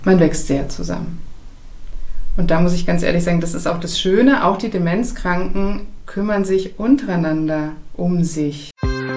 Man wächst sehr zusammen. Und da muss ich ganz ehrlich sagen, das ist auch das Schöne, auch die Demenzkranken kümmern sich untereinander um sich.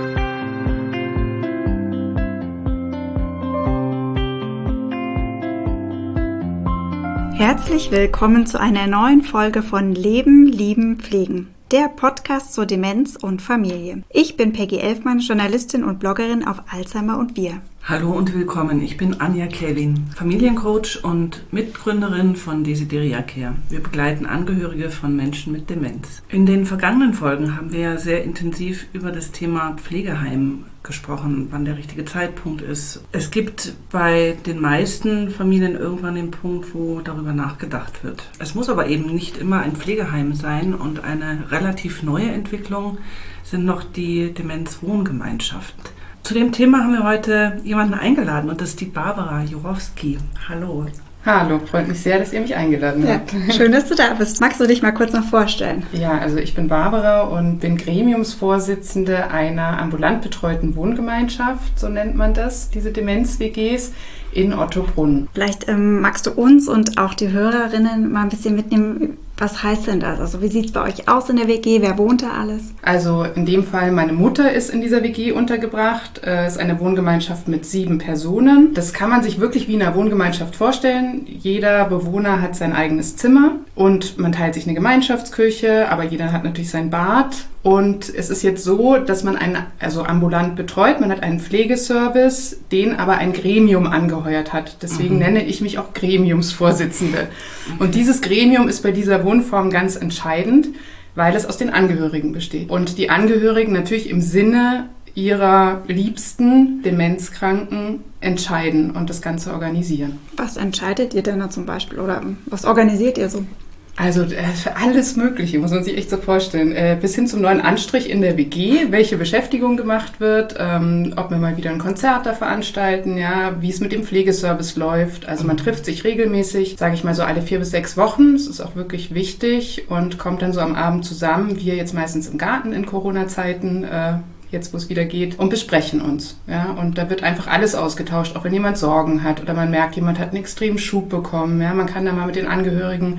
Herzlich willkommen zu einer neuen Folge von Leben, Lieben, Pflegen, der Podcast zur Demenz und Familie. Ich bin Peggy Elfmann, Journalistin und Bloggerin auf Alzheimer und wir. Hallo und willkommen, ich bin Anja Kelin, Familiencoach und Mitgründerin von Desideria Care. Wir begleiten Angehörige von Menschen mit Demenz. In den vergangenen Folgen haben wir sehr intensiv über das Thema Pflegeheim gesprochen, wann der richtige Zeitpunkt ist. Es gibt bei den meisten Familien irgendwann den Punkt, wo darüber nachgedacht wird. Es muss aber eben nicht immer ein Pflegeheim sein und eine relativ neue Entwicklung sind noch die Demenzwohngemeinschaften. Zu dem Thema haben wir heute jemanden eingeladen und das ist die Barbara Jurowski. Hallo. Hallo, freut mich sehr, dass ihr mich eingeladen habt. Schön, dass du da bist. Magst du dich mal kurz noch vorstellen? Ja, also ich bin Barbara und bin Gremiumsvorsitzende einer ambulant betreuten Wohngemeinschaft, so nennt man das, diese Demenz-WGs in Ottobrunn. Vielleicht magst du uns und auch die Hörerinnen mal ein bisschen mitnehmen. Was heißt denn das? Also wie sieht es bei euch aus in der WG? Wer wohnt da alles? Also in dem Fall, meine Mutter ist in dieser WG untergebracht. Es ist eine Wohngemeinschaft mit 7 Personen. Das kann man sich wirklich wie in einer Wohngemeinschaft vorstellen. Jeder Bewohner hat sein eigenes Zimmer und man teilt sich eine Gemeinschaftsküche, aber jeder hat natürlich sein Bad. Und es ist jetzt so, dass man ambulant betreut, man hat einen Pflegeservice, den aber ein Gremium angeheuert hat. Deswegen nenne ich mich auch Gremiumsvorsitzende. Okay. Und dieses Gremium ist bei dieser Wohnform ganz entscheidend, weil es aus den Angehörigen besteht. Und die Angehörigen natürlich im Sinne ihrer liebsten Demenzkranken entscheiden und das Ganze organisieren. Was entscheidet ihr denn da zum Beispiel oder was organisiert ihr so? Also alles Mögliche, muss man sich echt so vorstellen. Bis hin zum neuen Anstrich in der WG, welche Beschäftigung gemacht wird, ob wir mal wieder ein Konzert da veranstalten, ja, wie es mit dem Pflegeservice läuft. Also man trifft sich regelmäßig, sage ich mal so alle 4 bis 6 Wochen. Das ist auch wirklich wichtig und kommt dann so am Abend zusammen. Wir jetzt meistens im Garten in Corona-Zeiten, jetzt wo es wieder geht, und besprechen uns. Ja? Und da wird einfach alles ausgetauscht, auch wenn jemand Sorgen hat oder man merkt, jemand hat einen extremen Schub bekommen. Ja? Man kann da mal mit den Angehörigen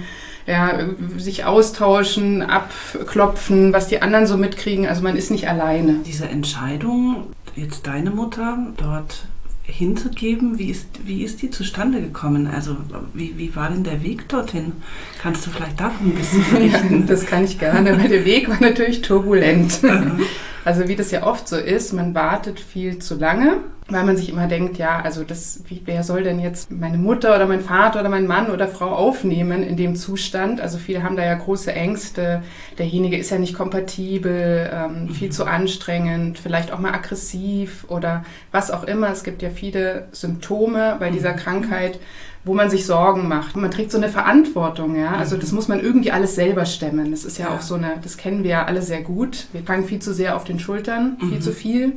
sich austauschen, abklopfen, was die anderen so mitkriegen. Also man ist nicht alleine. Diese Entscheidung, jetzt deine Mutter dort hinzugeben, wie ist die zustande gekommen? Also wie war denn der Weg dorthin? Kannst du vielleicht davon ein bisschen berichten? Das kann ich gerne, weil der Weg war natürlich turbulent. Also wie das ja oft so ist, man wartet viel zu lange, weil man sich immer denkt, ja, also wer soll denn jetzt meine Mutter oder mein Vater oder mein Mann oder Frau aufnehmen in dem Zustand? Also viele haben da ja große Ängste, derjenige ist ja nicht kompatibel, viel zu anstrengend, vielleicht auch mal aggressiv oder was auch immer. Es gibt ja viele Symptome bei dieser Krankheit, wo man sich Sorgen macht. Man trägt so eine Verantwortung, ja. Also das muss man irgendwie alles selber stemmen. Das ist ja auch so das kennen wir ja alle sehr gut. Wir tragen viel zu sehr auf den Schultern, viel zu viel.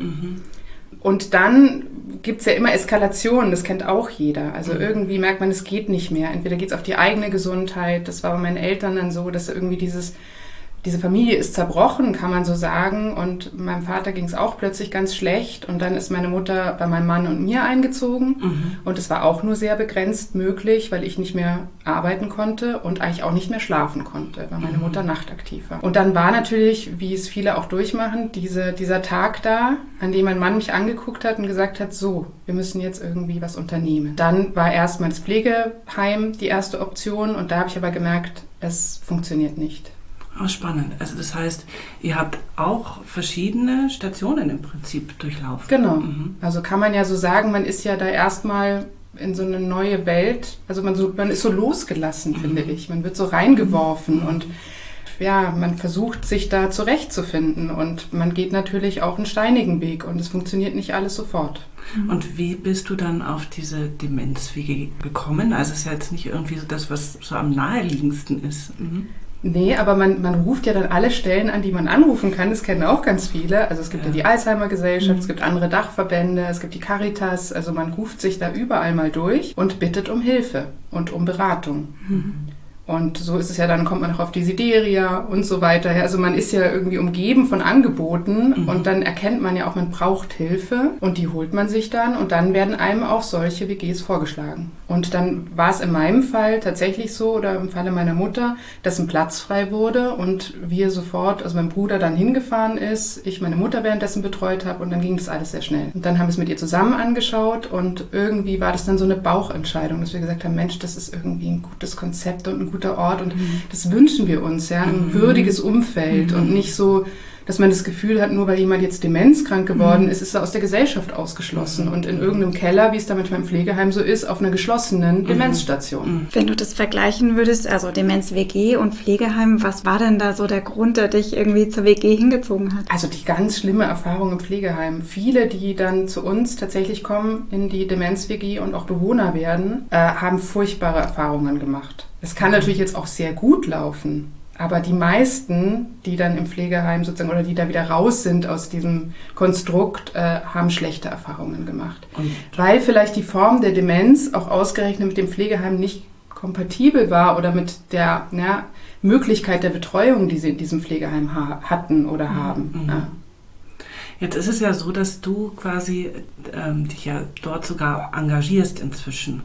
Und dann gibt's ja immer Eskalationen, das kennt auch jeder. Also irgendwie merkt man, es geht nicht mehr. Entweder geht's auf die eigene Gesundheit, das war bei meinen Eltern dann so, dass irgendwie diese Familie ist zerbrochen, kann man so sagen. Und meinem Vater ging es auch plötzlich ganz schlecht. Und dann ist meine Mutter bei meinem Mann und mir eingezogen. Und es war auch nur sehr begrenzt möglich, weil ich nicht mehr arbeiten konnte und eigentlich auch nicht mehr schlafen konnte, weil meine Mutter nachtaktiv war. Und dann war natürlich, wie es viele auch durchmachen, dieser Tag da, an dem mein Mann mich angeguckt hat und gesagt hat, so, wir müssen jetzt irgendwie was unternehmen. Dann war erstmal das Pflegeheim die erste Option. Und da habe ich aber gemerkt, es funktioniert nicht. Oh, spannend. Also das heißt, ihr habt auch verschiedene Stationen im Prinzip durchlaufen. Genau. Also kann man ja so sagen, man ist ja da erstmal in so eine neue Welt, also man ist so losgelassen, finde ich. Man wird so reingeworfen und ja, man versucht sich da zurechtzufinden und man geht natürlich auch einen steinigen Weg und es funktioniert nicht alles sofort. Und wie bist du dann auf diese Demenz-WG gekommen? Also es ist ja jetzt nicht irgendwie so das, was so am naheliegendsten ist. Nee, aber man ruft ja dann alle Stellen an, die man anrufen kann. Das kennen auch ganz viele. Also es gibt ja die Alzheimer-Gesellschaft, es gibt andere Dachverbände, es gibt die Caritas. Also man ruft sich da überall mal durch und bittet um Hilfe und um Beratung. Und so ist es ja, dann kommt man auch auf Desideria und so weiter. Also man ist ja irgendwie umgeben von Angeboten und dann erkennt man ja auch, man braucht Hilfe und die holt man sich dann und dann werden einem auch solche WGs vorgeschlagen. Und dann war es in meinem Fall tatsächlich so oder im Falle meiner Mutter, dass ein Platz frei wurde und wir sofort, also mein Bruder dann hingefahren ist, ich meine Mutter währenddessen betreut habe und dann ging das alles sehr schnell. Und dann haben wir es mit ihr zusammen angeschaut und irgendwie war das dann so eine Bauchentscheidung, dass wir gesagt haben, Mensch, das ist irgendwie ein gutes Konzept und ein guter Ort und das wünschen wir uns, ja, ein würdiges Umfeld und nicht so, dass man das Gefühl hat, nur weil jemand jetzt demenzkrank geworden ist, ist er aus der Gesellschaft ausgeschlossen und in irgendeinem Keller, wie es da manchmal im Pflegeheim so ist, auf einer geschlossenen Demenzstation. Wenn du das vergleichen würdest, also Demenz-WG und Pflegeheim, was war denn da so der Grund, der dich irgendwie zur WG hingezogen hat? Also die ganz schlimme Erfahrung im Pflegeheim. Viele, die dann zu uns tatsächlich kommen in die Demenz-WG und auch Bewohner werden, haben furchtbare Erfahrungen gemacht. Es kann natürlich jetzt auch sehr gut laufen. Aber die meisten, die dann im Pflegeheim sozusagen oder die da wieder raus sind aus diesem Konstrukt, haben schlechte Erfahrungen gemacht. Und weil vielleicht die Form der Demenz auch ausgerechnet mit dem Pflegeheim nicht kompatibel war oder mit der Möglichkeit der Betreuung, die sie in diesem Pflegeheim hatten oder haben. Ja. Jetzt ist es ja so, dass du quasi dich ja dort sogar engagierst inzwischen.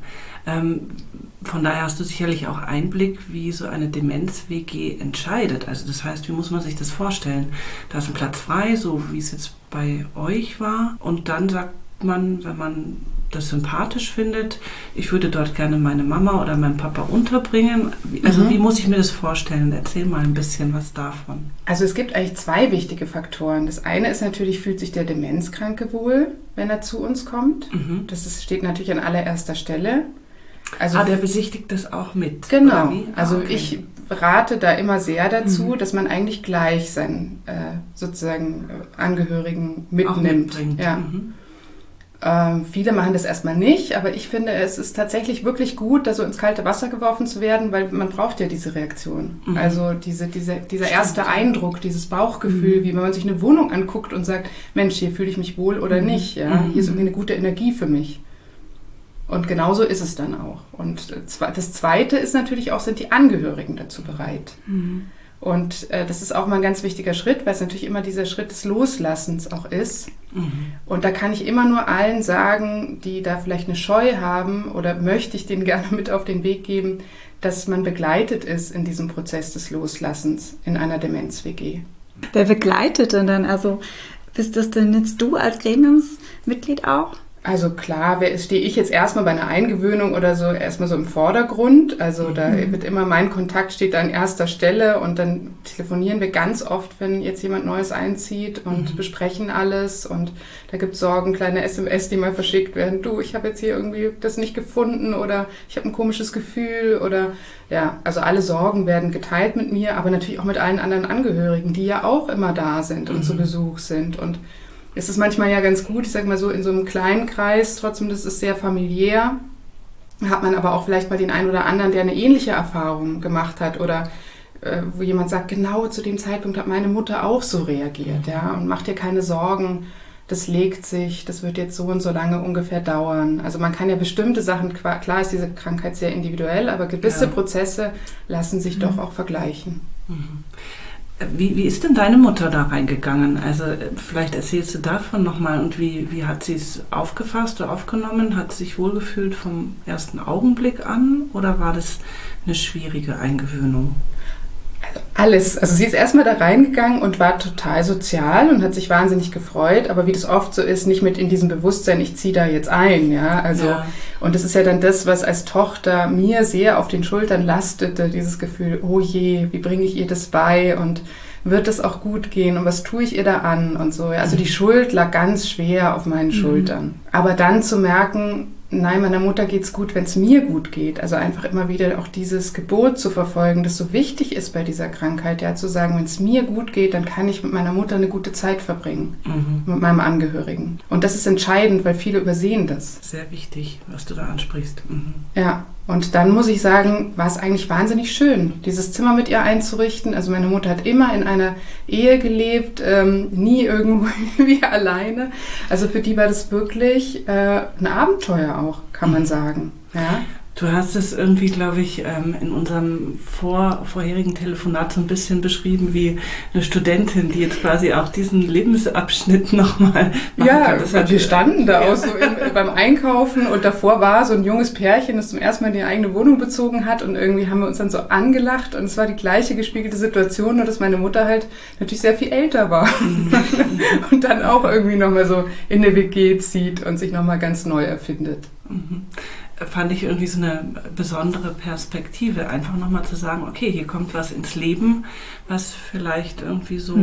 Von daher hast du sicherlich auch Einblick, wie so eine Demenz-WG entscheidet. Also das heißt, wie muss man sich das vorstellen? Da ist ein Platz frei, so wie es jetzt bei euch war. Und dann sagt man, wenn man das sympathisch findet, ich würde dort gerne meine Mama oder meinen Papa unterbringen. Also wie muss ich mir das vorstellen? Erzähl mal ein bisschen was davon. Also es gibt eigentlich zwei wichtige Faktoren. Das eine ist natürlich, fühlt sich der Demenzkranke wohl, wenn er zu uns kommt. Steht natürlich an allererster Stelle. Also, der besichtigt das auch mit? Genau. Also okay. Ich rate da immer sehr dazu, dass man eigentlich gleich seinen sozusagen Angehörigen mitnimmt. Ja. Viele machen das erstmal nicht, aber ich finde, es ist tatsächlich wirklich gut, da so ins kalte Wasser geworfen zu werden, weil man braucht ja diese Reaktion. Also dieser erste Eindruck, dieses Bauchgefühl, wie wenn man sich eine Wohnung anguckt und sagt, Mensch, hier fühle ich mich wohl oder nicht. Ja? Hier ist irgendwie eine gute Energie für mich. Und genauso ist es dann auch. Und das Zweite ist natürlich auch, sind die Angehörigen dazu bereit. Und das ist auch mal ein ganz wichtiger Schritt, weil es natürlich immer dieser Schritt des Loslassens auch ist. Und da kann ich immer nur allen sagen, die da vielleicht eine Scheu haben oder möchte ich denen gerne mit auf den Weg geben, dass man begleitet ist in diesem Prozess des Loslassens in einer Demenz-WG. Wer begleitet denn dann? Also bist das denn jetzt du als Gremiumsmitglied auch? Also klar, stehe ich jetzt erstmal bei einer Eingewöhnung oder so erstmal so im Vordergrund. Also da wird immer, mein Kontakt steht da an erster Stelle und dann telefonieren wir ganz oft, wenn jetzt jemand Neues einzieht und besprechen alles und da gibt es Sorgen, kleine SMS, die mal verschickt werden. Du, ich habe jetzt hier irgendwie das nicht gefunden oder ich habe ein komisches Gefühl oder ja, also alle Sorgen werden geteilt mit mir, aber natürlich auch mit allen anderen Angehörigen, die ja auch immer da sind und zu Besuch sind und es ist manchmal ja ganz gut, ich sag mal so, in so einem kleinen Kreis, trotzdem, das ist sehr familiär, hat man aber auch vielleicht mal den einen oder anderen, der eine ähnliche Erfahrung gemacht hat oder wo jemand sagt, genau zu dem Zeitpunkt hat meine Mutter auch so reagiert, ja, und mach dir keine Sorgen, das legt sich, das wird jetzt so und so lange ungefähr dauern. Also man kann ja bestimmte Sachen, klar ist diese Krankheit sehr individuell, aber gewisse Prozesse lassen sich doch auch vergleichen. Wie ist denn deine Mutter da reingegangen? Also vielleicht erzählst du davon nochmal und wie hat sie es aufgefasst oder aufgenommen? Hat sie sich wohlgefühlt vom ersten Augenblick an oder war das eine schwierige Eingewöhnung? Alles. Also sie ist erstmal da reingegangen und war total sozial und hat sich wahnsinnig gefreut, aber wie das oft so ist, nicht mit in diesem Bewusstsein, ich ziehe da jetzt ein, ja, also und das ist ja dann das, was als Tochter mir sehr auf den Schultern lastete, dieses Gefühl, oh je, wie bringe ich ihr das bei und wird es auch gut gehen und was tue ich ihr da an und so, also die Schuld lag ganz schwer auf meinen Schultern, aber dann zu merken, nein, meiner Mutter geht's gut, wenn es mir gut geht. Also einfach immer wieder auch dieses Gebot zu verfolgen, das so wichtig ist bei dieser Krankheit, ja, zu sagen, wenn es mir gut geht, dann kann ich mit meiner Mutter eine gute Zeit verbringen, mit meinem Angehörigen. Und das ist entscheidend, weil viele übersehen das. Sehr wichtig, was du da ansprichst. Ja, und dann muss ich sagen, war es eigentlich wahnsinnig schön, dieses Zimmer mit ihr einzurichten. Also meine Mutter hat immer in einer Ehe gelebt, nie irgendwie alleine. Also für die war das wirklich ein Abenteuer auch, kann man sagen. Ja. Du hast es irgendwie, glaube ich, in unserem vorherigen Telefonat so ein bisschen beschrieben wie eine Studentin, die jetzt quasi auch diesen Lebensabschnitt nochmal machen kann. Ja, wir standen da auch so beim Einkaufen und davor war so ein junges Pärchen, das zum ersten Mal in die eigene Wohnung bezogen hat und irgendwie haben wir uns dann so angelacht und es war die gleiche gespiegelte Situation, nur dass meine Mutter halt natürlich sehr viel älter war und dann auch irgendwie nochmal so in eine WG zieht und sich nochmal ganz neu erfindet. Fand ich irgendwie so eine besondere Perspektive, einfach nochmal zu sagen, okay, hier kommt was ins Leben, was vielleicht irgendwie so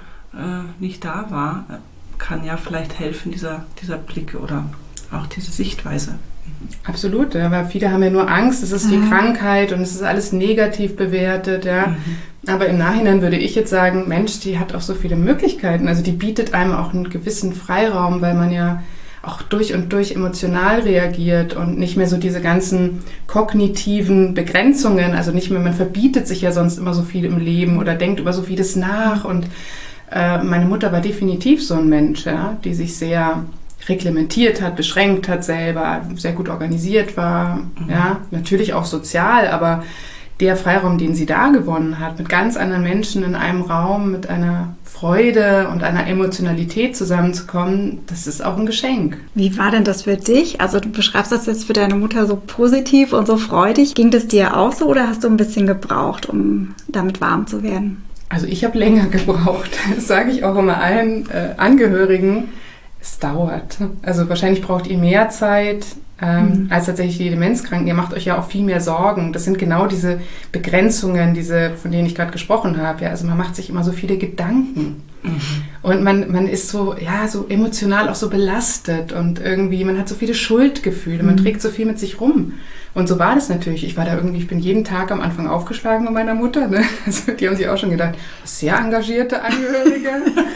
nicht da war, kann ja vielleicht helfen, dieser Blick oder auch diese Sichtweise. Absolut, ja, weil viele haben ja nur Angst, es ist die Krankheit und es ist alles negativ bewertet, ja. Aber im Nachhinein würde ich jetzt sagen, Mensch, die hat auch so viele Möglichkeiten, also die bietet einem auch einen gewissen Freiraum, weil man ja auch durch und durch emotional reagiert und nicht mehr so diese ganzen kognitiven Begrenzungen, also nicht mehr, man verbietet sich ja sonst immer so viel im Leben oder denkt über so vieles nach und meine Mutter war definitiv so ein Mensch, ja, die sich sehr reglementiert hat, beschränkt hat selber, sehr gut organisiert war, ja, natürlich auch sozial, aber der Freiraum, den sie da gewonnen hat, mit ganz anderen Menschen in einem Raum, mit einer Freude und einer Emotionalität zusammenzukommen, das ist auch ein Geschenk. Wie war denn das für dich? Also du beschreibst das jetzt für deine Mutter so positiv und so freudig. Ging das dir auch so oder hast du ein bisschen gebraucht, um damit warm zu werden? Also ich habe länger gebraucht. Das sage ich auch immer allen Angehörigen. Es dauert. Also wahrscheinlich braucht ihr mehr Zeit als tatsächlich die Demenzkranken. Ihr macht euch ja auch viel mehr Sorgen. Das sind genau diese Begrenzungen, von denen ich gerade gesprochen habe. Ja, also man macht sich immer so viele Gedanken. Und man ist so, ja, so emotional auch so belastet und irgendwie, man hat so viele Schuldgefühle, man trägt so viel mit sich rum. Und so war das natürlich. Ich bin jeden Tag am Anfang aufgeschlagen bei meiner Mutter. Ne? Also die haben sich auch schon gedacht, sehr engagierte Angehörige.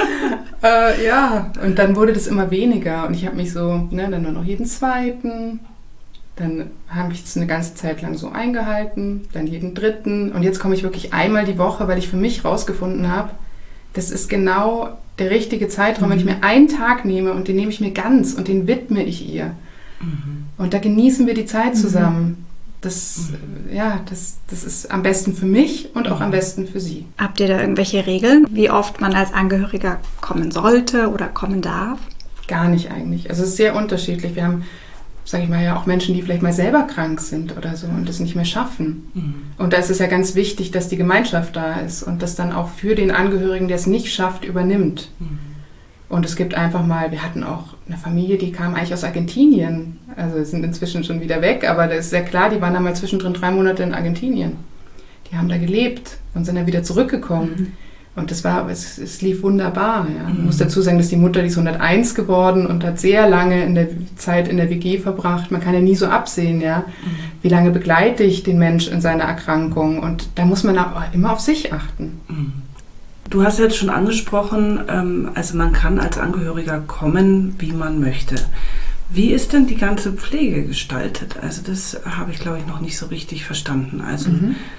Ja, und dann wurde das immer weniger. Und ich habe mich so, dann nur noch jeden zweiten. Dann habe ich es eine ganze Zeit lang so eingehalten, dann jeden dritten. Und jetzt komme ich wirklich einmal die Woche, weil ich für mich rausgefunden habe, das ist genau der richtige Zeitraum, wenn ich mir einen Tag nehme und den nehme ich mir ganz und den widme ich ihr. Und da genießen wir die Zeit zusammen. Das ist am besten für mich und auch am besten für sie. Habt ihr da irgendwelche Regeln, wie oft man als Angehöriger kommen sollte oder kommen darf? Gar nicht eigentlich. Also es ist sehr unterschiedlich. Wir haben, sage ich mal, ja auch Menschen, die vielleicht mal selber krank sind oder so und das nicht mehr schaffen. Und da ist es ja ganz wichtig, dass die Gemeinschaft da ist und das dann auch für den Angehörigen, der es nicht schafft, übernimmt. Und es gibt einfach mal, wir hatten auch eine Familie, die kam eigentlich aus Argentinien. Also sind inzwischen schon wieder weg, aber das ist sehr klar, die waren dann mal zwischendrin 3 Monate in Argentinien. Die haben da gelebt und sind dann wieder zurückgekommen. Und es lief wunderbar. Ja. Ich muss dazu sagen, dass die Mutter, die ist 101 geworden und hat sehr lange in der Zeit in der WG verbracht. Man kann ja nie so absehen, ja. Wie lange begleite ich den Mensch in seiner Erkrankung? Und da muss man auch immer auf sich achten. Du hast jetzt schon angesprochen, also man kann als Angehöriger kommen, wie man möchte. Wie ist denn die ganze Pflege gestaltet? Also das habe ich, glaube ich, noch nicht so richtig verstanden. Also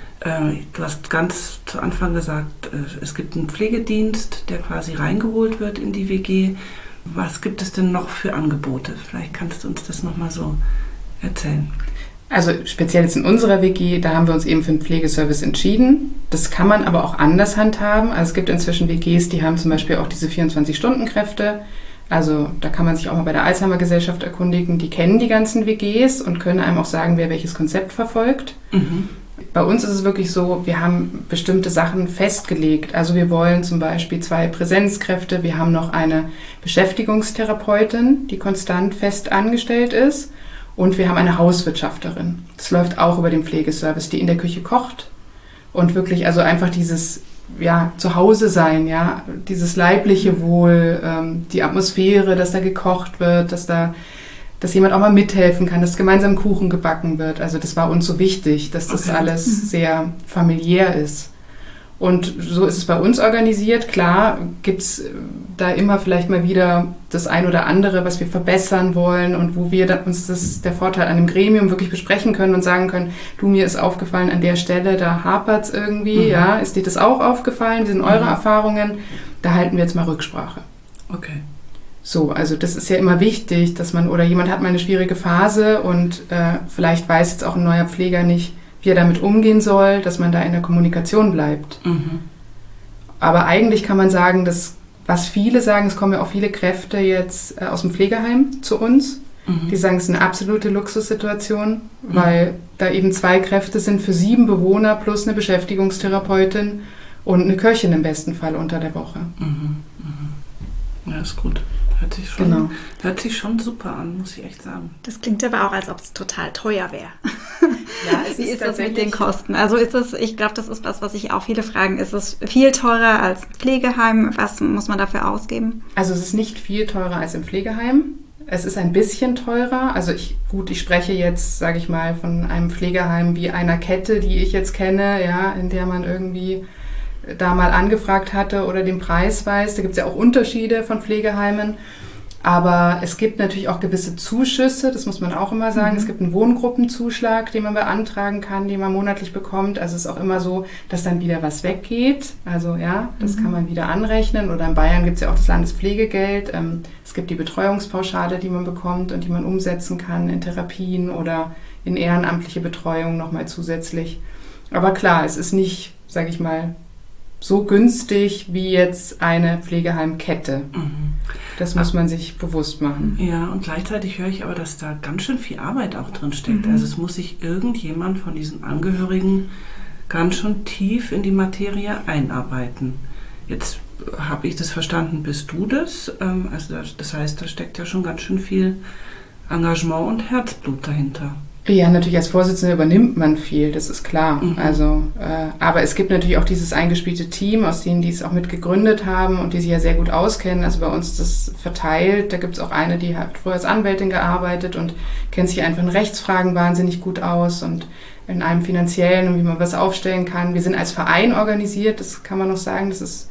du hast ganz zu Anfang gesagt, es gibt einen Pflegedienst, der quasi reingeholt wird in die WG. Was gibt es denn noch für Angebote? Vielleicht kannst du uns das nochmal so erzählen. Also speziell jetzt in unserer WG, da haben wir uns eben für einen Pflegeservice entschieden. Das kann man aber auch anders handhaben. Also es gibt inzwischen WGs, die haben zum Beispiel auch diese 24-Stunden-Kräfte. Also da kann man sich auch mal bei der Alzheimer-Gesellschaft erkundigen. Die kennen die ganzen WGs und können einem auch sagen, wer welches Konzept verfolgt. Bei uns ist es wirklich so, wir haben bestimmte Sachen festgelegt. Also wir wollen zum Beispiel 2 Präsenzkräfte. Wir haben noch eine Beschäftigungstherapeutin, die konstant fest angestellt ist. Und wir haben eine Hauswirtschafterin. Das läuft auch über den Pflegeservice, die in der Küche kocht. Und wirklich also einfach dieses Zuhause sein, ja, dieses leibliche Wohl, die Atmosphäre, dass da gekocht wird, dass jemand auch mal mithelfen kann, dass gemeinsam Kuchen gebacken wird. Also das war uns so wichtig, dass das alles sehr familiär ist. Und so ist es bei uns organisiert. Klar gibt es da immer vielleicht mal wieder das ein oder andere, was wir verbessern wollen und wo wir der Vorteil an dem Gremium wirklich besprechen können und sagen können, du, mir ist aufgefallen an der Stelle, da hapert es irgendwie, ja, ist dir das auch aufgefallen, wie sind eure Erfahrungen? Da halten wir jetzt mal Rücksprache. Okay. So, also das ist ja immer wichtig, dass man, oder jemand hat mal eine schwierige Phase und vielleicht weiß jetzt auch ein neuer Pfleger nicht, wie er damit umgehen soll, dass man da in der Kommunikation bleibt. Aber eigentlich kann man sagen, dass, was viele sagen, es kommen ja auch viele Kräfte jetzt aus dem Pflegeheim zu uns. Die sagen, es ist eine absolute Luxussituation, weil da eben 2 Kräfte sind für 7 Bewohner plus eine Beschäftigungstherapeutin und eine Köchin im besten Fall unter der Woche. Ja, ist gut. Hört sich schon super an, muss ich echt sagen. Das klingt aber auch, als ob es total teuer wäre. Ja, Wie ist das mit den Kosten? Also ich glaube, das ist was ich auch viele fragen. Ist es viel teurer als Pflegeheim? Was muss man dafür ausgeben? Also es ist nicht viel teurer als im Pflegeheim. Es ist ein bisschen teurer. Also ich spreche jetzt, sage ich mal, von einem Pflegeheim wie einer Kette, die ich jetzt kenne, ja, in der man irgendwie da mal angefragt hatte oder den Preis weiß. Da gibt es ja auch Unterschiede von Pflegeheimen. Aber es gibt natürlich auch gewisse Zuschüsse, das muss man auch immer sagen. Es gibt einen Wohngruppenzuschlag, den man beantragen kann, den man monatlich bekommt. Also es ist auch immer so, dass dann wieder was weggeht. Also ja, das kann man wieder anrechnen. Oder in Bayern gibt es ja auch das Landespflegegeld. Es gibt die Betreuungspauschale, die man bekommt und die man umsetzen kann in Therapien oder in ehrenamtliche Betreuung nochmal zusätzlich. Aber klar, es ist nicht, sage ich mal, so günstig wie jetzt eine Pflegeheimkette. Das muss man sich bewusst machen. Ja, und gleichzeitig höre ich aber, dass da ganz schön viel Arbeit auch drin steckt. Also es muss sich irgendjemand von diesen Angehörigen ganz schön tief in die Materie einarbeiten. Jetzt habe ich das verstanden, bist du das? Also das heißt, da steckt ja schon ganz schön viel Engagement und Herzblut dahinter. Ja, natürlich als Vorsitzende übernimmt man viel, das ist klar. Also, aber es gibt natürlich auch dieses eingespielte Team, aus denen die es auch mit gegründet haben und die sich ja sehr gut auskennen. Also bei uns ist das verteilt. Da gibt es auch eine, die hat früher als Anwältin gearbeitet und kennt sich einfach in Rechtsfragen wahnsinnig gut aus und in einem finanziellen und wie man was aufstellen kann. Wir sind als Verein organisiert, das kann man noch sagen, das ist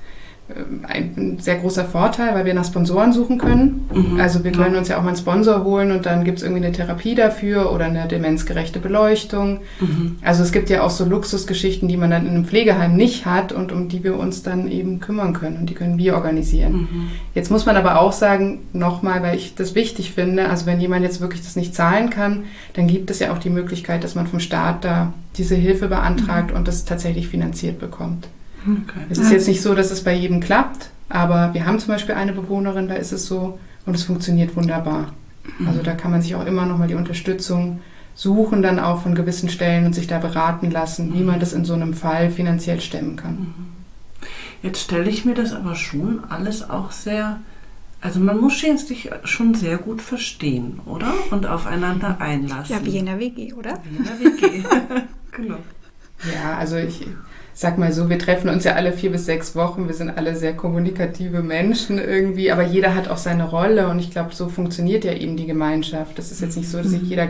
ein sehr großer Vorteil, weil wir nach Sponsoren suchen können. Also wir können uns ja auch mal einen Sponsor holen und dann gibt es irgendwie eine Therapie dafür oder eine demenzgerechte Beleuchtung. Also es gibt ja auch so Luxusgeschichten, die man dann in einem Pflegeheim nicht hat und um die wir uns dann eben kümmern können und die können wir organisieren. Jetzt muss man aber auch sagen, nochmal, weil ich das wichtig finde, also wenn jemand jetzt wirklich das nicht zahlen kann, dann gibt es ja auch die Möglichkeit, dass man vom Staat da diese Hilfe beantragt und das tatsächlich finanziert bekommt. Okay. Es ist jetzt nicht so, dass es bei jedem klappt, aber wir haben zum Beispiel eine Bewohnerin, da ist es so und es funktioniert wunderbar. Also da kann man sich auch immer nochmal die Unterstützung suchen, dann auch von gewissen Stellen und sich da beraten lassen, wie man das in so einem Fall finanziell stemmen kann. Jetzt stelle ich mir das aber schon alles auch sehr, also man muss sich schon sehr gut verstehen, oder? Und aufeinander einlassen. Ja, wie in der WG, oder? Wie in der WG, genau. Ja, also ich sag mal so, wir treffen uns ja alle 4 bis 6 Wochen. Wir sind alle sehr kommunikative Menschen irgendwie, aber jeder hat auch seine Rolle und ich glaube, so funktioniert ja eben die Gemeinschaft. Das ist jetzt nicht so, dass sich jeder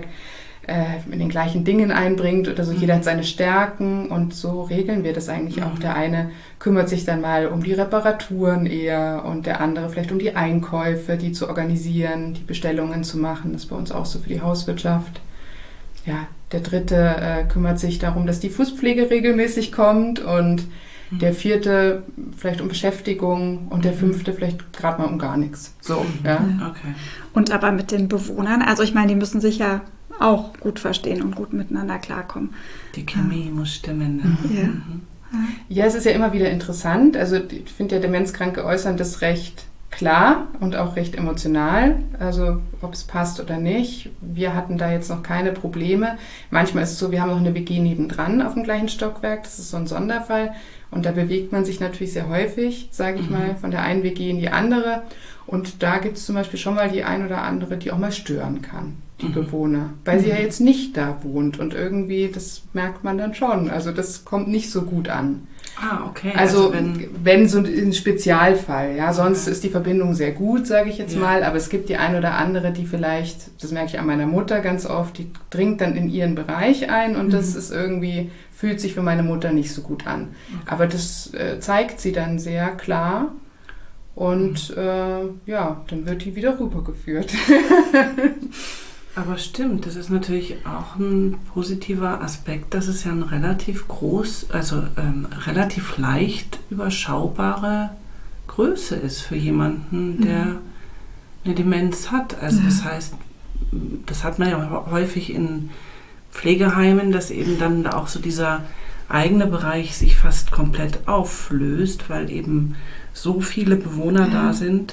in den gleichen Dingen einbringt oder so. Jeder hat seine Stärken und so regeln wir das eigentlich auch. Der eine kümmert sich dann mal um die Reparaturen eher und der andere vielleicht um die Einkäufe, die zu organisieren, die Bestellungen zu machen. Das ist bei uns auch so für die Hauswirtschaft. Ja, der dritte kümmert sich darum, dass die Fußpflege regelmäßig kommt und der vierte vielleicht um Beschäftigung und der fünfte vielleicht gerade mal um gar nichts. So, ja. Okay. Und aber mit den Bewohnern, also ich meine, die müssen sich ja auch gut verstehen und gut miteinander klarkommen. Die Chemie muss stimmen. Ja. Ja, es ist ja immer wieder interessant. Also ich finde ja, Demenzkranke äußern das recht klar und auch recht emotional, also ob es passt oder nicht. Wir hatten da jetzt noch keine Probleme. Manchmal ist es so, wir haben noch eine WG nebendran auf dem gleichen Stockwerk, das ist so ein Sonderfall und da bewegt man sich natürlich sehr häufig, sage ich mal, von der einen WG in die andere und da gibt es zum Beispiel schon mal die ein oder andere, die auch mal stören kann, die Bewohner, weil sie ja jetzt nicht da wohnt und irgendwie, das merkt man dann schon, also das kommt nicht so gut an. Ah, okay. Also wenn so ein Spezialfall, ja, sonst ist die Verbindung sehr gut, sage ich jetzt mal, aber es gibt die ein oder andere, die vielleicht, das merke ich an meiner Mutter ganz oft, die dringt dann in ihren Bereich ein und das ist irgendwie, fühlt sich für meine Mutter nicht so gut an. Aber das zeigt sie dann sehr klar und ja, dann wird die wieder rübergeführt. Aber stimmt, das ist natürlich auch ein positiver Aspekt, dass es ja ein relativ relativ leicht überschaubare Größe ist für jemanden, der eine Demenz hat. Also das heißt, das hat man ja häufig in Pflegeheimen, dass eben dann auch so dieser eigene Bereich sich fast komplett auflöst, weil eben so viele Bewohner da sind.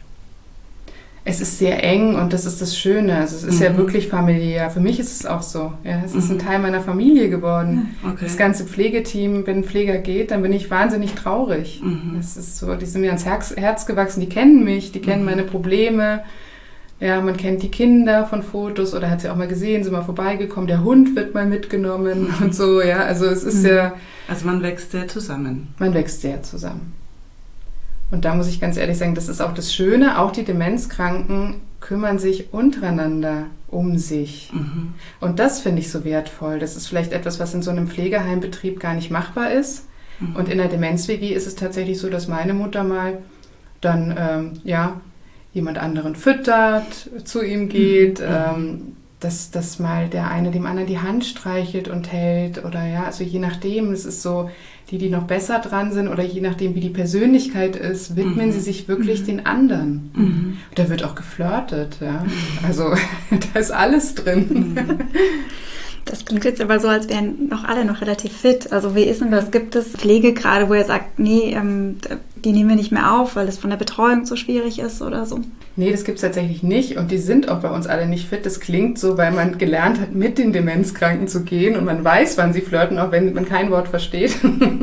Es ist sehr eng und das ist das Schöne. Also es ist ja wirklich familiär. Für mich ist es auch so. Ja, es ist ein Teil meiner Familie geworden. Okay. Das ganze Pflegeteam, wenn ein Pfleger geht, dann bin ich wahnsinnig traurig. Das ist so, die sind mir ans Herz gewachsen, die kennen mich, die kennen meine Probleme. Ja, man kennt die Kinder von Fotos oder hat sie auch mal gesehen, sind mal vorbeigekommen. Der Hund wird mal mitgenommen und so. Ja, also es ist ja... Also man wächst sehr zusammen. Man wächst sehr zusammen. Und da muss ich ganz ehrlich sagen, das ist auch das Schöne, auch die Demenzkranken kümmern sich untereinander um sich. Und das finde ich so wertvoll. Das ist vielleicht etwas, was in so einem Pflegeheimbetrieb gar nicht machbar ist. Und in der Demenz-WG ist es tatsächlich so, dass meine Mutter mal dann jemand anderen füttert, zu ihm geht, dass mal der eine dem anderen die Hand streichelt und hält oder ja, also je nachdem, es ist so, die noch besser dran sind oder je nachdem, wie die Persönlichkeit ist, widmen sie sich wirklich den anderen. Da wird auch geflirtet, ja. Also da ist alles drin. Das klingt jetzt aber so, als wären alle noch relativ fit. Also wie ist denn das? Gibt es Pflegegrade, wo ihr sagt, nee, die nehmen wir nicht mehr auf, weil es von der Betreuung so schwierig ist oder so? Nee, das gibt es tatsächlich nicht und die sind auch bei uns alle nicht fit. Das klingt so, weil man gelernt hat, mit den Demenzkranken zu gehen und man weiß, wann sie flirten, auch wenn man kein Wort versteht.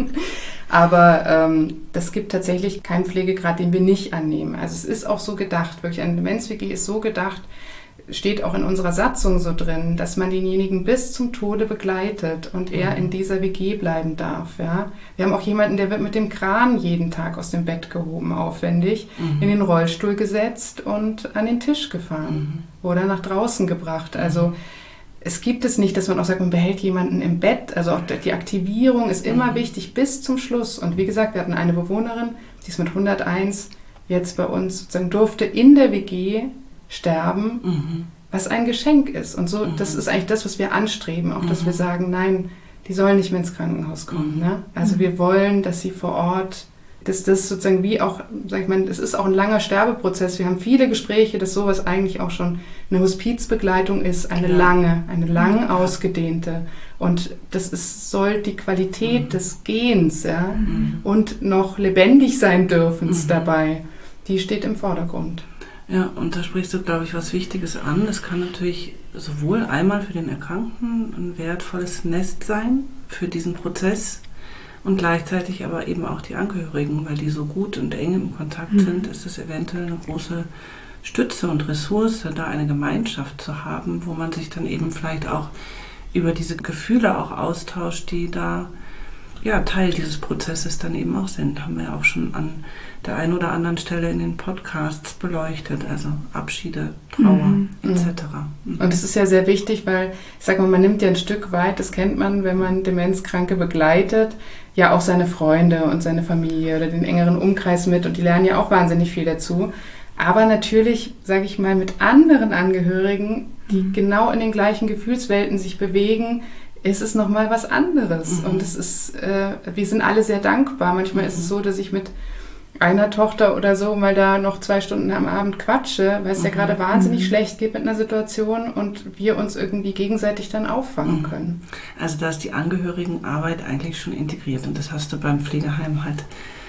Aber das gibt tatsächlich keinen Pflegegrad, den wir nicht annehmen. Also es ist auch so gedacht, wirklich eine Demenz-WG ist so gedacht, steht auch in unserer Satzung so drin, dass man denjenigen bis zum Tode begleitet und er in dieser WG bleiben darf. Ja? Wir haben auch jemanden, der wird mit dem Kran jeden Tag aus dem Bett gehoben, aufwendig, in den Rollstuhl gesetzt und an den Tisch gefahren oder nach draußen gebracht. Also es gibt es nicht, dass man auch sagt, man behält jemanden im Bett. Also auch die Aktivierung ist immer wichtig bis zum Schluss. Und wie gesagt, wir hatten eine Bewohnerin, die ist mit 101 jetzt bei uns sozusagen durfte in der WG sterben, was ein Geschenk ist. Und so, das ist eigentlich das, was wir anstreben, auch dass wir sagen, nein, die sollen nicht mehr ins Krankenhaus kommen. Ne? Also wir wollen, dass sie vor Ort, dass das sozusagen wie auch, sag ich mal, es ist auch ein langer Sterbeprozess. Wir haben viele Gespräche, dass sowas eigentlich auch schon eine Hospizbegleitung ist, eine lang ausgedehnte. Und soll die Qualität des Gehens und noch lebendig sein dürfens dabei, die steht im Vordergrund. Ja, und da sprichst du, glaube ich, was Wichtiges an. Es kann natürlich sowohl einmal für den Erkrankten ein wertvolles Nest sein für diesen Prozess und gleichzeitig aber eben auch die Angehörigen, weil die so gut und eng im Kontakt sind, ist es eventuell eine große Stütze und Ressource, da eine Gemeinschaft zu haben, wo man sich dann eben vielleicht auch über diese Gefühle auch austauscht, die da Teil dieses Prozesses dann eben auch sind. Haben wir auch schon an der einen oder anderen Stelle in den Podcasts beleuchtet, also Abschiede, Trauer etc. Und es ist ja sehr wichtig, weil, ich sag mal, man nimmt ja ein Stück weit, das kennt man, wenn man Demenzkranke begleitet, ja auch seine Freunde und seine Familie oder den engeren Umkreis mit und die lernen ja auch wahnsinnig viel dazu. Aber natürlich, sage ich mal, mit anderen Angehörigen, die genau in den gleichen Gefühlswelten sich bewegen, ist es nochmal was anderes. Und es ist, wir sind alle sehr dankbar. Manchmal ist es so, dass ich mit einer Tochter oder so mal da noch 2 Stunden am Abend quatsche, weil es ja gerade wahnsinnig schlecht geht mit einer Situation und wir uns irgendwie gegenseitig dann auffangen können. Also da ist die Angehörigenarbeit eigentlich schon integriert und das hast du beim Pflegeheim halt,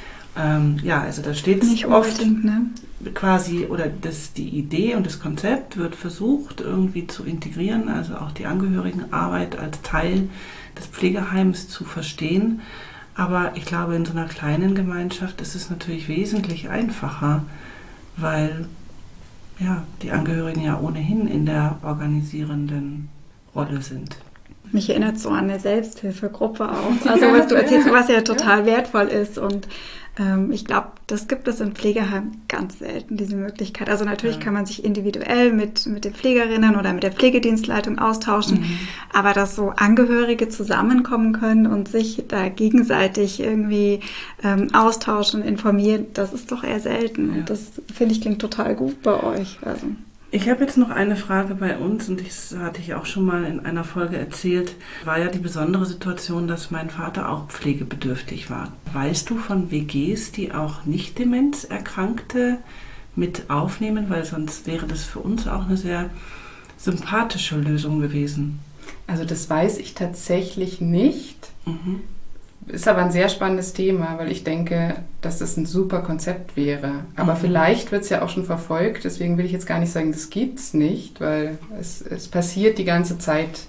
also da steht es oft quasi, oder die Idee und das Konzept wird versucht irgendwie zu integrieren, also auch die Angehörigenarbeit als Teil des Pflegeheims zu verstehen. Aber ich glaube, in so einer kleinen Gemeinschaft ist es natürlich wesentlich einfacher, weil die Angehörigen ja ohnehin in der organisierenden Rolle sind. Mich erinnert so an eine Selbsthilfegruppe auch. Also was du erzählst, was ja total wertvoll ist. Und ich glaube, das gibt es im Pflegeheim ganz selten, diese Möglichkeit. Also natürlich kann man sich individuell mit den Pflegerinnen oder mit der Pflegedienstleitung austauschen, aber dass so Angehörige zusammenkommen können und sich da gegenseitig irgendwie austauschen, informieren, das ist doch eher selten. Und das, finde ich, klingt total gut bei euch. Also. Ich habe jetzt noch eine Frage bei uns und das hatte ich auch schon mal in einer Folge erzählt. War ja die besondere Situation, dass mein Vater auch pflegebedürftig war. Weißt du von WGs, die auch nicht demenzerkrankte mit aufnehmen, weil sonst wäre das für uns auch eine sehr sympathische Lösung gewesen. Also das weiß ich tatsächlich nicht. Ist aber ein sehr spannendes Thema, weil ich denke, dass das ein super Konzept wäre. Aber vielleicht wird es ja auch schon verfolgt, deswegen will ich jetzt gar nicht sagen, das gibt es nicht, weil es passiert die ganze Zeit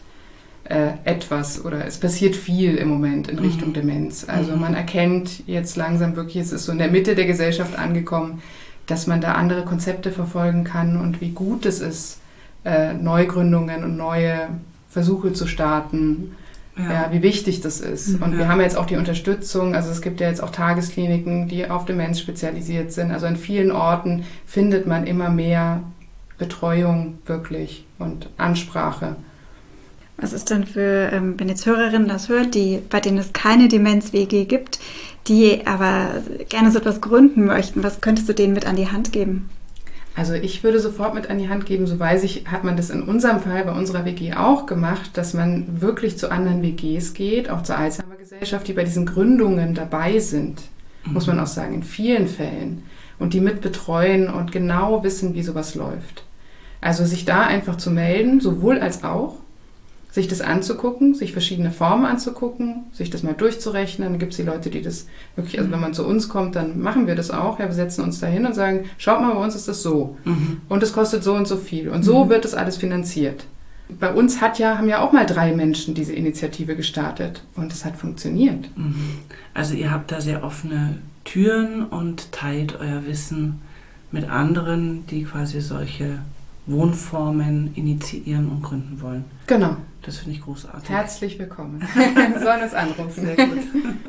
etwas oder es passiert viel im Moment in Richtung Demenz. Also man erkennt jetzt langsam wirklich, es ist so in der Mitte der Gesellschaft angekommen, dass man da andere Konzepte verfolgen kann und wie gut es ist, Neugründungen und neue Versuche zu starten. Ja, wie wichtig das ist. Und wir haben jetzt auch die Unterstützung, also es gibt ja jetzt auch Tageskliniken, die auf Demenz spezialisiert sind. Also an vielen Orten findet man immer mehr Betreuung wirklich und Ansprache. Was ist denn für, wenn jetzt Hörerinnen das hört, bei denen es keine Demenz-WG gibt, die aber gerne so etwas gründen möchten, was könntest du denen mit an die Hand geben? Also ich würde sofort mit an die Hand geben, so weiß ich, hat man das in unserem Fall bei unserer WG auch gemacht, dass man wirklich zu anderen WGs geht, auch zur Alzheimer-Gesellschaft, die bei diesen Gründungen dabei sind, muss man auch sagen, in vielen Fällen. Und die mit betreuen und genau wissen, wie sowas läuft. Also sich da einfach zu melden, sowohl als auch, sich das anzugucken, sich verschiedene Formen anzugucken, sich das mal durchzurechnen. Dann gibt es die Leute, die das wirklich, also wenn man zu uns kommt, dann machen wir das auch. Ja, wir setzen uns da hin und sagen, schaut mal, bei uns ist das so. Und es kostet so und so viel. Und so wird das alles finanziert. Bei uns haben ja auch mal 3 Menschen diese Initiative gestartet. Und es hat funktioniert. Also ihr habt da sehr offene Türen und teilt euer Wissen mit anderen, die quasi solche Wohnformen initiieren und gründen wollen. Genau. Das finde ich großartig. Herzlich willkommen. Sollen uns anrufen. Sehr gut.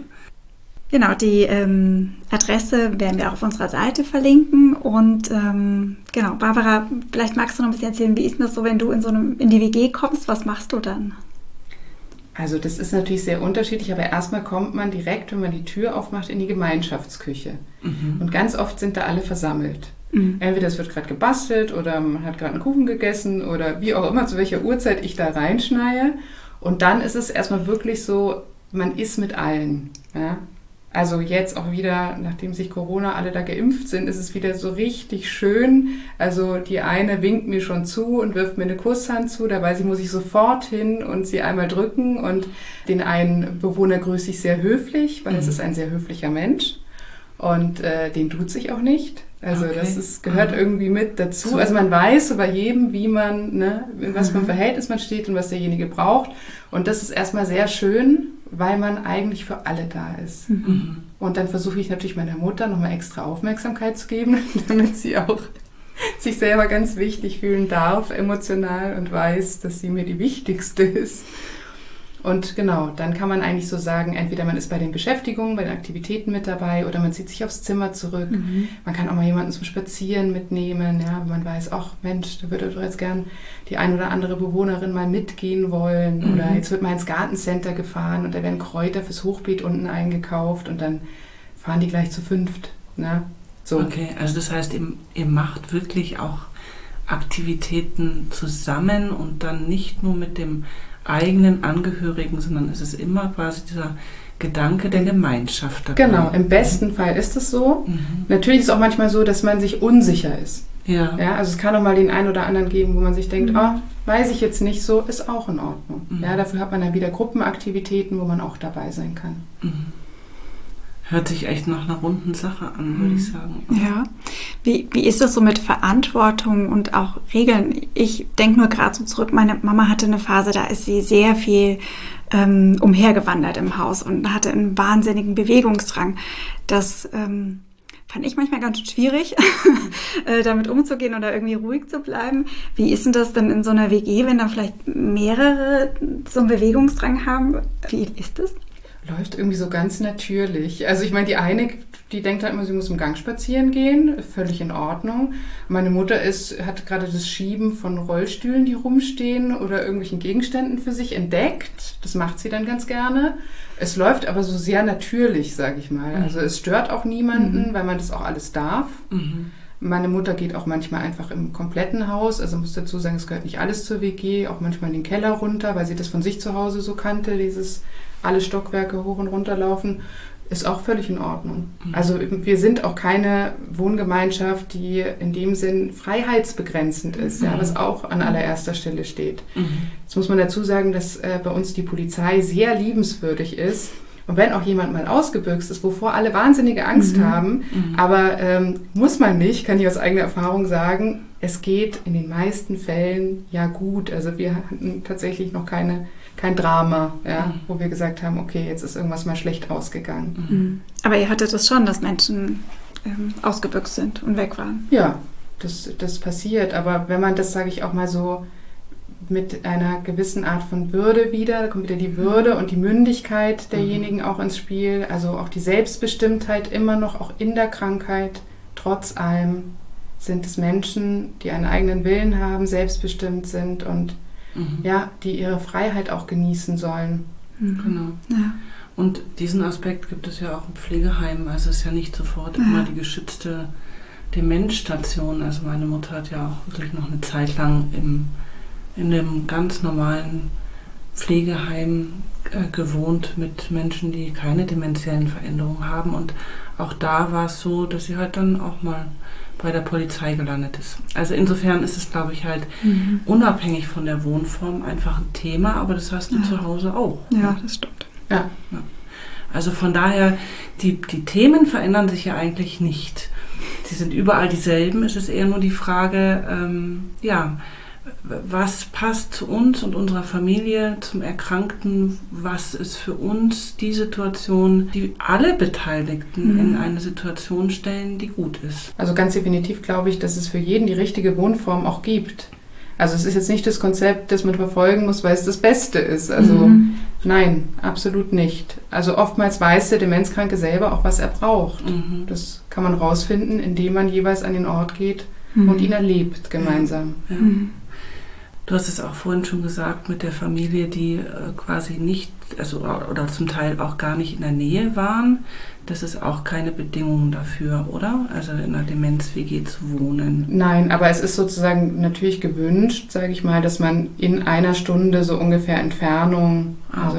Genau, die Adresse werden wir auch auf unserer Seite verlinken. Und genau, Barbara, vielleicht magst du noch ein bisschen erzählen, wie ist denn das so, wenn du in die WG kommst? Was machst du dann? Also das ist natürlich sehr unterschiedlich, aber erstmal kommt man direkt, wenn man die Tür aufmacht, in die Gemeinschaftsküche. Und ganz oft sind da alle versammelt. Entweder es wird gerade gebastelt oder man hat gerade einen Kuchen gegessen oder wie auch immer, zu welcher Uhrzeit ich da reinschneie. Und dann ist es erstmal wirklich so, man ist mit allen. Ja? Also jetzt auch wieder, nachdem sich Corona alle da geimpft sind, ist es wieder so richtig schön. Also die eine winkt mir schon zu und wirft mir eine Kusshand zu. Da weiß ich, muss ich sofort hin und sie einmal drücken. Und den einen Bewohner grüße ich sehr höflich, weil es ist ein sehr höflicher Mensch. Und den duze ich auch nicht. Also das gehört irgendwie mit dazu. Also man weiß bei jedem, wie man, in was für ein Verhältnis man steht und was derjenige braucht. Und das ist erstmal sehr schön, weil man eigentlich für alle da ist. Und dann versuche ich natürlich meiner Mutter nochmal extra Aufmerksamkeit zu geben, damit sie auch sich selber ganz wichtig fühlen darf, emotional, und weiß, dass sie mir die Wichtigste ist. Und genau, dann kann man eigentlich so sagen, entweder man ist bei den Beschäftigungen, bei den Aktivitäten mit dabei oder man zieht sich aufs Zimmer zurück. Man kann auch mal jemanden zum Spazieren mitnehmen, ja, wenn man weiß, ach Mensch, da würde doch jetzt gern die ein oder andere Bewohnerin mal mitgehen wollen. Oder jetzt wird mal ins Gartencenter gefahren und da werden Kräuter fürs Hochbeet unten eingekauft und dann fahren die gleich zu 5. Ne? So. Okay, also das heißt, ihr macht wirklich auch Aktivitäten zusammen und dann nicht nur mit dem eigenen Angehörigen, sondern es ist immer quasi dieser Gedanke der Gemeinschaft dabei. Genau, im besten Fall ist es so. Natürlich ist es auch manchmal so, dass man sich unsicher ist. Ja, also es kann auch mal den einen oder anderen geben, wo man sich denkt, weiß ich jetzt nicht so, ist auch in Ordnung. Ja, dafür hat man dann wieder Gruppenaktivitäten, wo man auch dabei sein kann. Hört sich echt nach einer runden Sache an, würde ich sagen. Ja. Wie ist das so mit Verantwortung und auch Regeln? Ich denke nur gerade so zurück, meine Mama hatte eine Phase, da ist sie sehr viel umhergewandert im Haus und hatte einen wahnsinnigen Bewegungsdrang. Das fand ich manchmal ganz schwierig, damit umzugehen oder irgendwie ruhig zu bleiben. Wie ist denn das denn in so einer WG, wenn da vielleicht mehrere so einen Bewegungsdrang haben? Wie ist das? Läuft irgendwie so ganz natürlich. Also ich meine, die eine, die denkt halt immer, sie muss im Gang spazieren gehen, völlig in Ordnung. Meine Mutter hat gerade das Schieben von Rollstühlen, die rumstehen oder irgendwelchen Gegenständen für sich entdeckt. Das macht sie dann ganz gerne. Es läuft aber so sehr natürlich, sage ich mal. Also es stört auch niemanden, weil man das auch alles darf. Meine Mutter geht auch manchmal einfach im kompletten Haus, also muss dazu sagen, es gehört nicht alles zur WG, auch manchmal in den Keller runter, weil sie das von sich zu Hause so kannte, dieses alle Stockwerke hoch und runter laufen. ist auch völlig in Ordnung. Also wir sind auch keine Wohngemeinschaft, die in dem Sinn freiheitsbegrenzend ist, ja, was auch an allererster Stelle steht. Jetzt muss man dazu sagen, dass bei uns die Polizei sehr liebenswürdig ist. Und wenn auch jemand mal ausgebüxt ist, wovor alle wahnsinnige Angst haben, aber muss man nicht, kann ich aus eigener Erfahrung sagen, es geht in den meisten Fällen ja gut. Also wir hatten tatsächlich noch kein Drama, ja, wo wir gesagt haben, okay, jetzt ist irgendwas mal schlecht ausgegangen. Aber ihr hattet es schon, dass Menschen ausgebüxt sind und weg waren? Ja, das passiert. Aber wenn man das, sage ich auch mal so, mit einer gewissen Art von Würde wieder, da kommt wieder die Würde und die Mündigkeit derjenigen auch ins Spiel, also auch die Selbstbestimmtheit immer noch, auch in der Krankheit, trotz allem sind es Menschen, die einen eigenen Willen haben, selbstbestimmt sind und ja, die ihre Freiheit auch genießen sollen. Genau. Ja. Und diesen Aspekt gibt es ja auch im Pflegeheim, also es ist ja nicht sofort immer die geschützte Demenzstation, also meine Mutter hat ja auch wirklich noch eine Zeit lang in dem ganz normalen Pflegeheim gewohnt mit Menschen, die keine demenziellen Veränderungen haben. Und auch da war es so, dass sie halt dann auch mal bei der Polizei gelandet ist. Also insofern ist es, glaube ich, halt unabhängig von der Wohnform einfach ein Thema, aber das hast du zu Hause auch. Ja, das stimmt. Ja. Also von daher, die Themen verändern sich ja eigentlich nicht. Sie sind überall dieselben. Es ist eher nur die Frage, was passt zu uns und unserer Familie, zum Erkrankten, was ist für uns die Situation, die alle Beteiligten in eine Situation stellen, die gut ist. Also ganz definitiv glaube ich, dass es für jeden die richtige Wohnform auch gibt. Also es ist jetzt nicht das Konzept, das man verfolgen muss, weil es das Beste ist. Also nein, absolut nicht. Also oftmals weiß der Demenzkranke selber auch, was er braucht. Das kann man rausfinden, indem man jeweils an den Ort geht und ihn erlebt gemeinsam. Ja. Du hast es auch vorhin schon gesagt, mit der Familie, die quasi nicht, also oder zum Teil auch gar nicht in der Nähe waren. Das ist auch keine Bedingung dafür, oder? Also in einer Demenz-WG zu wohnen. Nein, aber es ist sozusagen natürlich gewünscht, sage ich mal, dass man in einer Stunde so ungefähr Entfernung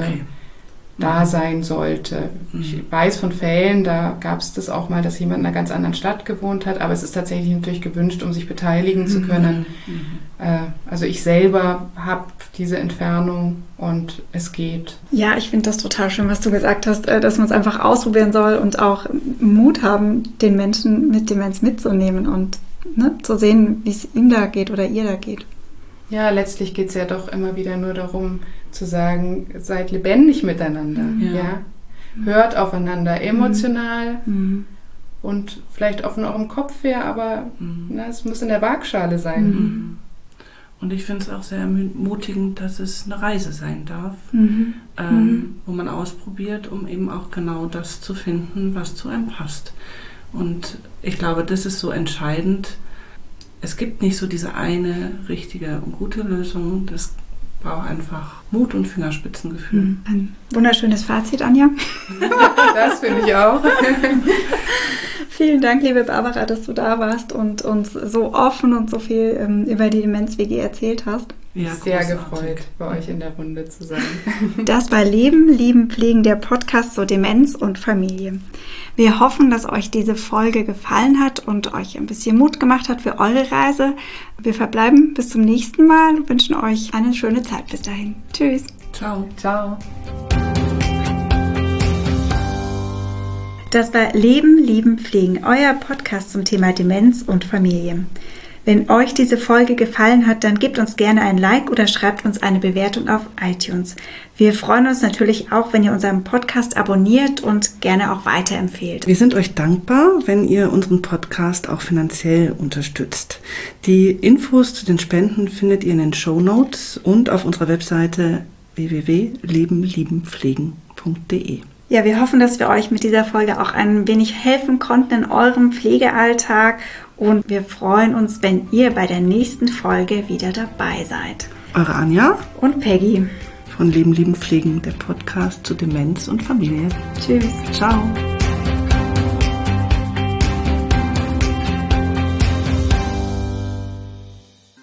da sein sollte. Ich weiß von Fällen, da gab es das auch mal, dass jemand in einer ganz anderen Stadt gewohnt hat, aber es ist tatsächlich natürlich gewünscht, um sich beteiligen zu können. Also ich selber habe diese Entfernung und es geht. Ja, ich finde das total schön, was du gesagt hast, dass man es einfach ausprobieren soll und auch Mut haben, den Menschen mit Demenz mitzunehmen und zu sehen, wie es ihm da geht oder ihr da geht. Ja, letztlich geht es ja doch immer wieder nur darum, zu sagen, seid lebendig miteinander. Ja? Hört aufeinander emotional und vielleicht auch von eurem Kopf her, aber es muss in der Waagschale sein. Und ich finde es auch sehr ermutigend, dass es eine Reise sein darf, wo man ausprobiert, um eben auch genau das zu finden, was zu einem passt. Und ich glaube, das ist so entscheidend. Es gibt nicht so diese eine richtige und gute Lösung. Das braucht einfach Mut und Fingerspitzengefühl. Ein wunderschönes Fazit, Anja. Das finde ich auch. Vielen Dank, liebe Barbara, dass du da warst und uns so offen und so viel über die Demenz-WG erzählt hast. Ja, sehr gefreut, bei euch in der Runde zu sein. Das war Leben, Lieben, Pflegen, der Podcast zur Demenz und Familie. Wir hoffen, dass euch diese Folge gefallen hat und euch ein bisschen Mut gemacht hat für eure Reise. Wir verbleiben bis zum nächsten Mal und wünschen euch eine schöne Zeit bis dahin. Tschüss. Ciao. Ciao. Das war Leben, Lieben, Pflegen, euer Podcast zum Thema Demenz und Familie. Wenn euch diese Folge gefallen hat, dann gebt uns gerne ein Like oder schreibt uns eine Bewertung auf iTunes. Wir freuen uns natürlich auch, wenn ihr unseren Podcast abonniert und gerne auch weiterempfehlt. Wir sind euch dankbar, wenn ihr unseren Podcast auch finanziell unterstützt. Die Infos zu den Spenden findet ihr in den Shownotes und auf unserer Webseite www.lebenliebenpflegen.de. Ja, wir hoffen, dass wir euch mit dieser Folge auch ein wenig helfen konnten in eurem Pflegealltag und wir freuen uns, wenn ihr bei der nächsten Folge wieder dabei seid. Eure Anja und Peggy von Leben, Lieben, Pflegen, der Podcast zu Demenz und Familie. Tschüss. Ciao.